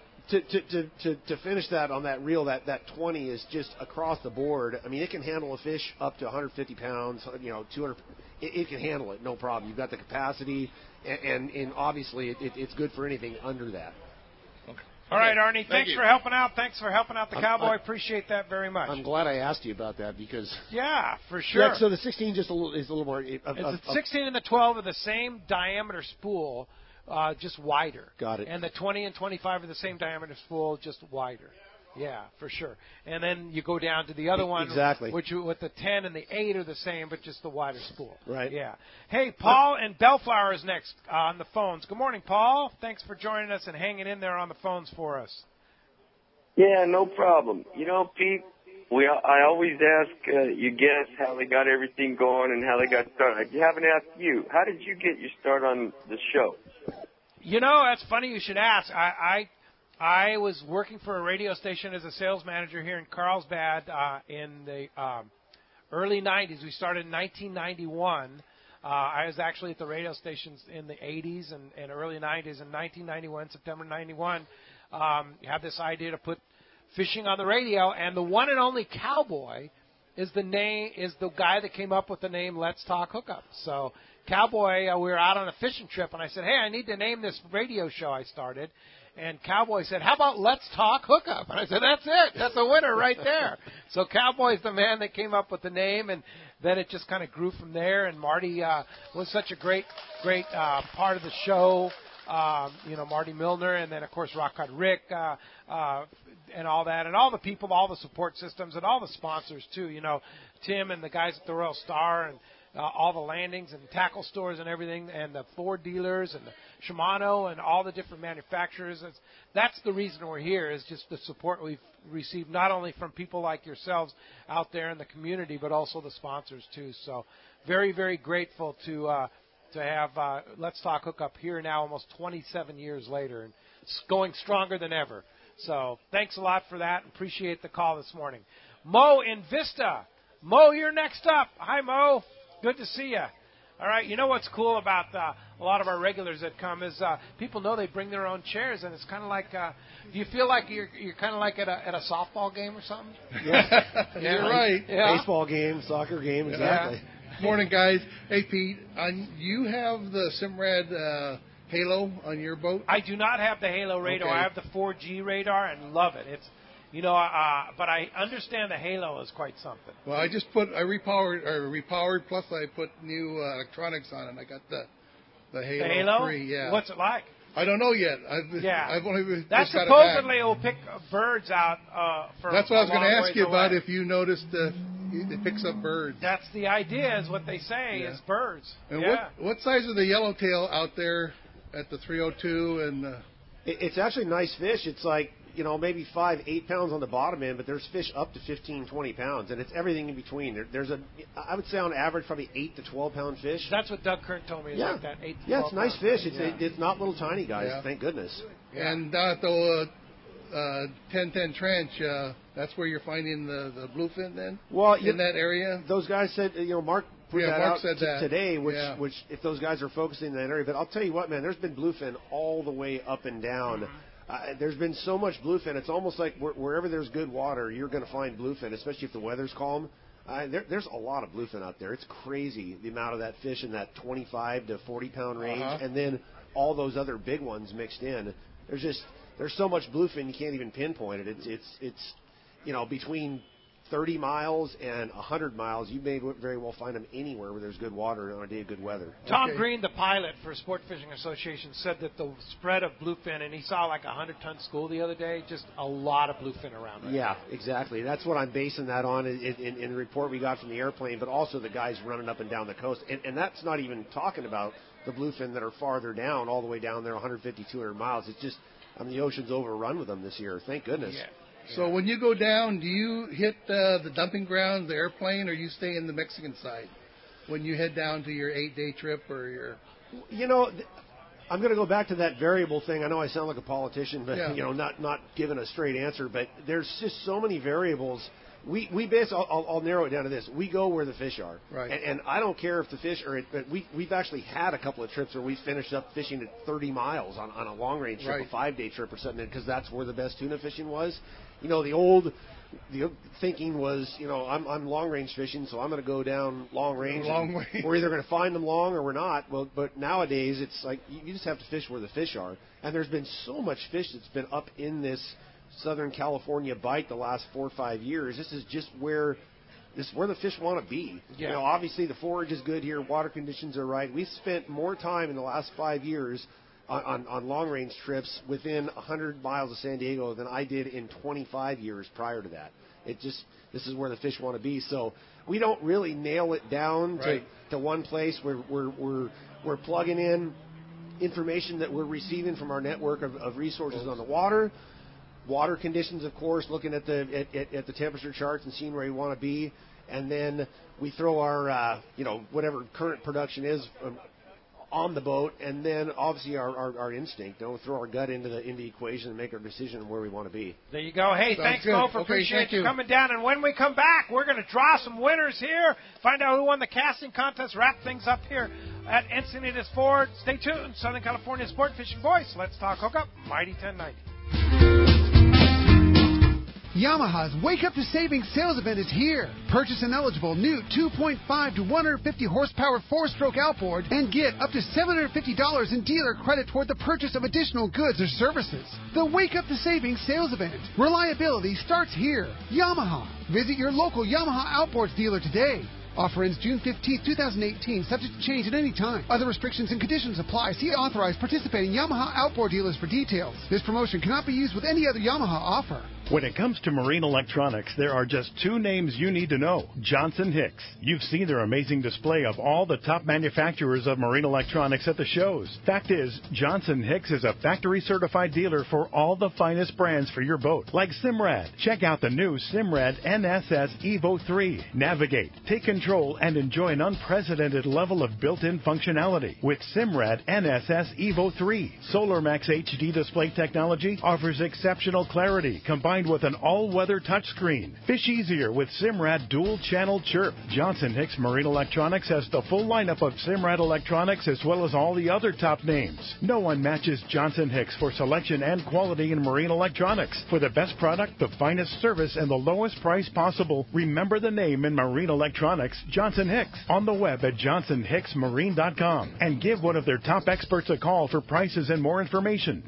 S7: To finish that on that reel, that 20 is just across the board. I mean, it can handle a fish up to 150 pounds, 200. It can handle it, no problem. You've got the capacity, and obviously it's good for anything under that.
S19: Okay.
S2: All right, Arnie, thanks for helping out. Thanks for helping out the Cowboy. Appreciate that very much.
S7: I'm glad I asked you about that because...
S2: Yeah, for sure.
S7: Yeah, so the 16 is a little more...
S2: The 16 and the 12 are the same diameter spool, just wider.
S7: Got it.
S2: And the 20 and 25 are the same diameter spool, just wider. Yeah, for sure. And then you go down to the other one,
S7: exactly,
S2: which with the 10 and the 8 are the same, but just the wider spool.
S7: Right.
S2: Yeah. Hey, Paul and Bellflower is next on the phones. Good morning, Paul. Thanks for joining us and hanging in there on the phones for us.
S20: Yeah, no problem. Pete, I always ask you guests how they got everything going and how they got started. I haven't asked you. How did you get your start on the show?
S2: You know, that's funny you should ask. I was working for a radio station as a sales manager here in Carlsbad in the early 90s. We started in 1991. I was actually at the radio stations in the 80s and early 90s. In 1991, September 91, you had this idea to put fishing on the radio, and the one and only Cowboy is the guy that came up with the name Let's Talk Hookup. So Cowboy, we were out on a fishing trip, and I said, hey, I need to name this radio show I started. And Cowboy said, how about Let's Talk Hookup? And I said, that's it. That's a winner right there. So Cowboy's the man that came up with the name, and then it just kind of grew from there. And Marty was such a great part of the show. Marty Milner, and then, of course, Rock Cod Rick, and all that, and all the people, all the support systems, and all the sponsors, too. Tim and the guys at the Royal Star, and all the landings and tackle stores and everything, and the Ford dealers, and the Shimano, and all the different manufacturers. That's the reason we're here, is just the support we've received, not only from people like yourselves out there in the community, but also the sponsors, too. So very, very grateful to have Let's Talk Hookup here now almost 27 years later, and it's going stronger than ever. So thanks a lot for that, and appreciate the call this morning. Mo in Vista. Mo, you're next up. Hi, Mo. Good to see you. All right, you know what's cool about a lot of our regulars that come is people know they bring their own chairs, and it's kind of like, do you feel like you're kind of like at a softball game or something?
S21: Yeah, you're right.
S2: Yeah.
S7: Baseball game, soccer game, exactly.
S21: Yeah. Morning, guys. Hey, Pete, you have the Simrad Halo on your boat?
S2: I do not have the Halo radar.
S21: Okay.
S2: I have the 4G radar and love it. It's, but I understand the Halo is quite something.
S21: Well, I repowered, plus I put new electronics on it. I got the Halo 3. Yeah.
S2: What's it like?
S21: I don't know yet. I've only
S2: that
S21: just
S2: supposedly will pick birds out for.
S21: That's what I was going to ask you about.
S2: Away.
S21: If you noticed, it picks up birds.
S2: That's the idea, is what they say, is birds.
S21: And what size are the yellowtail out there at the 302? And
S7: it's actually nice fish. It's like, maybe 5-8 pounds on the bottom end, but there's fish up to 15-20 pounds, and it's everything in between. I would say on average probably 8 to 12 pound fish.
S2: That's what Doug Kern told me. Is like that 8 to 12
S7: Yeah, it's nice fish.
S2: Pounds.
S7: It's not little tiny guys. Yeah. Thank goodness.
S21: Yeah. And down at the 1010 Trench, that's where you're finding the bluefin then?
S7: Well,
S21: in that area?
S7: Those guys said, Mark put that
S21: Mark
S7: out
S21: said that.
S7: today, which if those guys are focusing in that area. But I'll tell you what, man, there's been bluefin all the way up and down. Mm-hmm. There's been so much bluefin. It's almost like wherever there's good water, you're going to find bluefin, especially if the weather's calm. There's a lot of bluefin out there. It's crazy, the amount of that fish in that 25 to 40 pound range, and then all those other big ones mixed in. There's so much bluefin you can't even pinpoint it. It's between 30 miles and 100 miles, you may very well find them anywhere where there's good water on a day of good weather.
S2: Tom Green, the pilot for Sport Fishing Association, said that the spread of bluefin, and he saw like a 100-ton school the other day, just a lot of bluefin around there.
S7: Yeah, exactly. That's what I'm basing that on in the report we got from the airplane, but also the guys running up and down the coast. And that's not even talking about the bluefin that are farther down, all the way down there, 150, 200 miles. It's just, the ocean's overrun with them this year. Thank goodness.
S21: Yeah. So when you go down, do you hit the dumping grounds, the airplane, or you stay in the Mexican side when you head down to your 8-day trip or your?
S7: I'm going to go back to that variable thing. I know I sound like a politician, but not giving a straight answer. But there's just so many variables. We basically, I'll narrow it down to this: we go where the fish are,
S21: right?
S7: And I don't care if the fish are. But we've actually had a couple of trips where we finished up fishing at 30 miles on a long range trip, a 5-day trip or something, because that's where the best tuna fishing was. The old thinking was, I'm long range fishing, so I'm going to go down long range. We're either going to find them long or we're not. Well, but nowadays it's like you just have to fish where the fish are. And there's been so much fish that's been up in this Southern California bight the last 4 or 5 years. This is just where the fish want to be.
S2: Yeah.
S7: Obviously the forage is good here. Water conditions are right. We've spent more time in the last 5 years on long-range trips within 100 miles of San Diego than I did in 25 years prior to that. This is where the fish want to be. So we don't really nail it down to one place. We're plugging in information that we're receiving from our network of resources on the water. water conditions, of course, looking at the temperature charts and seeing where you want to be, and then we throw our whatever current production is on the boat, and then obviously our instinct. Throw our gut into the equation and make our decision on where we want to be.
S2: There you go. Hey,
S21: Sounds
S2: thanks,
S21: good.
S2: Mo, for
S21: Okay,
S2: appreciate
S21: thank
S2: you
S21: you.
S2: coming down. And when we come back, we're going to draw some winners here, find out who won the casting contest, wrap things up here at Encinitas Ford. Stay tuned. Southern California Sport Fishing Voice. Let's talk hookup. Mighty 1090.
S5: Yamaha's Wake Up to Savings sales event is here. Purchase an eligible new 2.5 to 150 horsepower 4-stroke outboard and get up to $750 in dealer credit toward the purchase of additional goods or services. The Wake Up to Savings sales event. Reliability starts here. Yamaha. Visit your local Yamaha Outboards dealer today. Offer ends June 15, 2018, subject to change at any time. Other restrictions and conditions apply. See authorized participating Yamaha outboard dealers for details. This promotion cannot be used with any other Yamaha offer.
S12: When it comes to marine electronics, there are just two names you need to know: Johnson Hicks. You've seen their amazing display of all the top manufacturers of marine electronics at the shows. Fact is, Johnson Hicks is a factory-certified dealer for all the finest brands for your boat, like Simrad. Check out the new Simrad NSS Evo 3. Navigate, take control, and enjoy an unprecedented level of built-in functionality with Simrad NSS Evo 3. SolarMax HD display technology offers exceptional clarity combined with an all-weather touchscreen. Fish easier with Simrad dual-channel chirp. Johnson Hicks Marine Electronics has the full lineup of Simrad electronics as well as all the other top names. No one matches Johnson Hicks for selection and quality in marine electronics. For the best product, the finest service, and the lowest price possible, remember the name in marine electronics, Johnson Hicks. On the web at johnsonhicksmarine.com and give one of their top experts a call for prices and more information.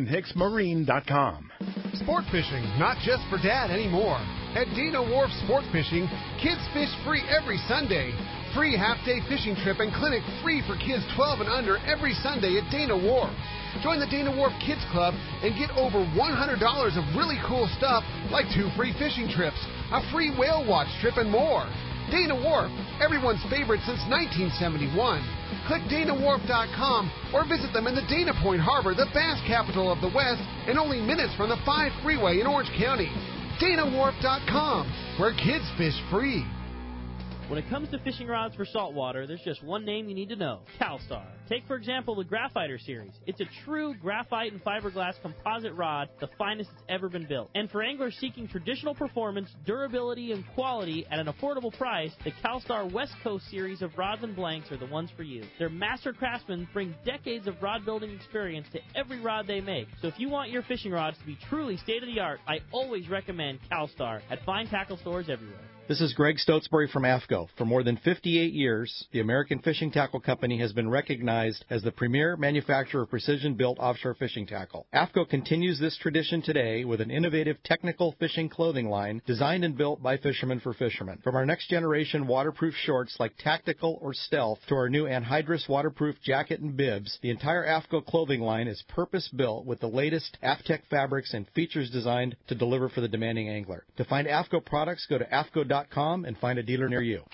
S12: johnsonhicksmarine.com.
S22: Sport fishing, not just for dad anymore. At Dana Wharf Sport Fishing, kids fish free every Sunday. Free half-day fishing trip and clinic free for kids 12 and under every Sunday at Dana Wharf. Join the Dana Wharf Kids Club and get over $100 of really cool stuff like 2 free fishing trips, a free whale watch trip, and more. Dana Wharf, everyone's favorite since 1971. Click DanaWharf.com or visit them in the Dana Point Harbor, the bass capital of the West, and only minutes from the 5 freeway in Orange County. DanaWharf.com, where kids fish free.
S23: When it comes to fishing rods for saltwater, there's just one name you need to know: CalStar. Take, for example, the Graphiter series. It's a true graphite and fiberglass composite rod, the finest that's ever been built. And for anglers seeking traditional performance, durability, and quality at an affordable price, the CalStar West Coast series of rods and blanks are the ones for you. Their master craftsmen bring decades of rod building experience to every rod they make. So if you want your fishing rods to be truly state-of-the-art, I always recommend CalStar at fine tackle stores everywhere.
S24: This is Greg Stotesbury from AFCO. For more than 58 years, the American Fishing Tackle Company has been recognized as the premier manufacturer of precision-built offshore fishing tackle. AFCO continues this tradition today with an innovative technical fishing clothing line designed and built by fishermen for fishermen. From our next-generation waterproof shorts like Tactical or Stealth to our new anhydrous waterproof jacket and bibs, the entire AFCO clothing line is purpose-built with the latest AFTEC fabrics and features designed to deliver for the demanding angler. To find AFCO products, go to AFCO.com and find a dealer near you.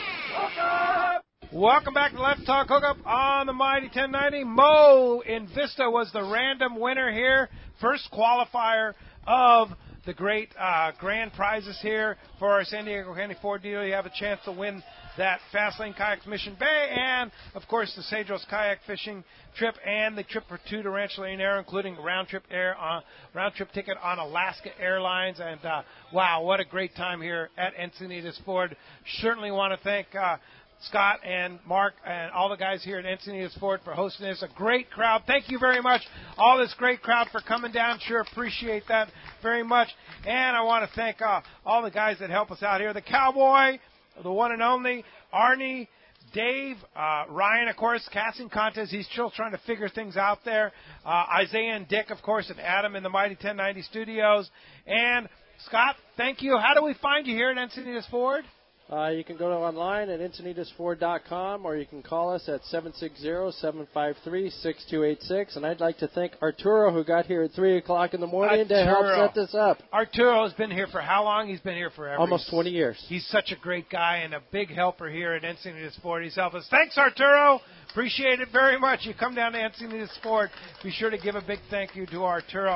S2: Welcome back to Let's Talk Hookup on the Mighty 1090. Mo in Vista was the random winner here. First qualifier of the great grand prizes here for our San Diego County Ford dealer. You have a chance to win that Fastlane Kayaks Mission Bay and, of course, the Cedros kayak fishing trip and the trip for 2 to Rancho Leonero, including round trip ticket on Alaska Airlines. And, wow, what a great time here at Encinitas Ford. Certainly want to thank Scott and Mark and all the guys here at Encinitas Ford for hosting this. A great crowd. Thank you very much, all this great crowd, for coming down. Sure appreciate that very much. And I want to thank all the guys that help us out here. The Cowboy, the one and only, Arnie, Dave, Ryan, of course, casting contest. He's still trying to figure things out there. Isaiah and Dick, of course, and Adam in the Mighty 1090 studios. And Scott, thank you. How do we find you here at Encinitas Ford?
S3: You can go online at EncinitasFord.com, or you can call us at 760-753-6286. And I'd like to thank Arturo, who got here at 3 o'clock in the morning to help set this up.
S2: Arturo's been here for how long? He's been here forever.
S3: Almost 20 years.
S2: He's such a great guy and a big helper here at Encinitas Ford. He's helped us. Thanks, Arturo. Appreciate it very much. You come down to Encinitas Ford, be sure to give a big thank you to Arturo.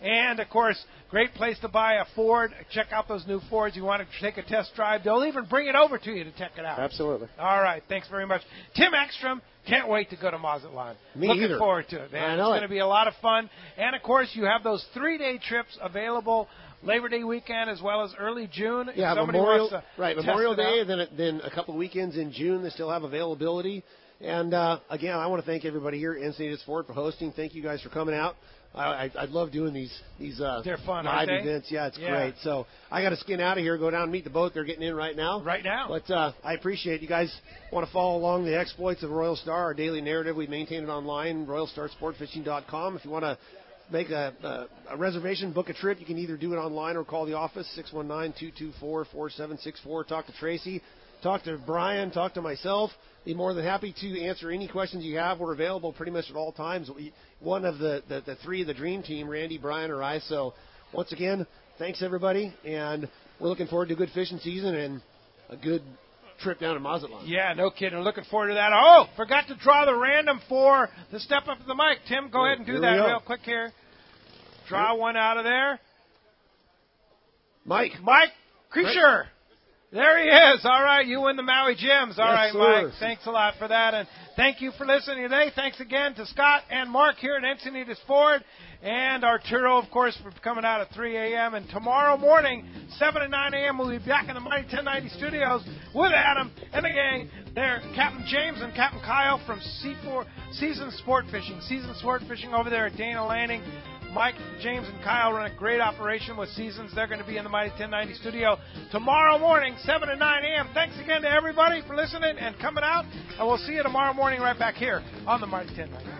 S2: And, of course, great place to buy a Ford. Check out those new Fords. You want to take a test drive, they'll even bring it over to you to check it out.
S3: Absolutely.
S2: All right. Thanks very much. Tim Ekstrom, can't wait to go to Mazatlan. Looking forward to it, man. It's going to be a lot of fun. And, of course, you have those 3-day trips available Labor Day weekend as well as early June.
S7: Yeah, Memorial Day, then a couple of weekends in June they still have availability. And, again, I want to thank everybody here at Encinitas Ford for hosting. Thank you guys for coming out. I love doing these
S2: they're fun,
S7: live
S2: aren't they?
S7: events. Yeah, it's great. So I got to skin out of here, go down and meet the boat. They're getting in right now. But I appreciate it. You guys want to follow along the exploits of Royal Star, our daily narrative. We maintain it online, RoyalStarSportFishing.com. If you want to make a reservation, book a trip, you can either do it online or call the office, 619-224-4764. Talk to Tracy, talk to Brian, talk to myself. Be more than happy to answer any questions you have. We're available pretty much at all times. One of the three of the dream team, Randy, Brian, or I. So once again, thanks everybody, and we're looking forward to a good fishing season and a good trip down to Mazatlan.
S2: Yeah, no kidding. Looking forward to that. Oh, forgot to draw the random for the step up to the mic. Tim, go ahead and do that real quick here. Draw one out of there.
S7: Mike
S2: Creature. There he is. All right, you win the Maui Gems. All right, Mike. Thanks a lot for that, and thank you for listening today. Thanks again to Scott and Mark here at Encinitas Ford, and Arturo, of course, for coming out at 3 a.m. And tomorrow morning, 7 to 9 a.m., we'll be back in the Mighty 1090 studios with Adam and the gang. They're Captain James and Captain Kyle from Seasoned Sport Fishing. Seasoned Sport Fishing over there at Dana Landing. Mike, James, and Kyle run a great operation with Seasons. They're going to be in the Mighty 1090 studio tomorrow morning, 7 to 9 a.m. Thanks again to everybody for listening and coming out, and we'll see you tomorrow morning right back here on the Mighty 1090.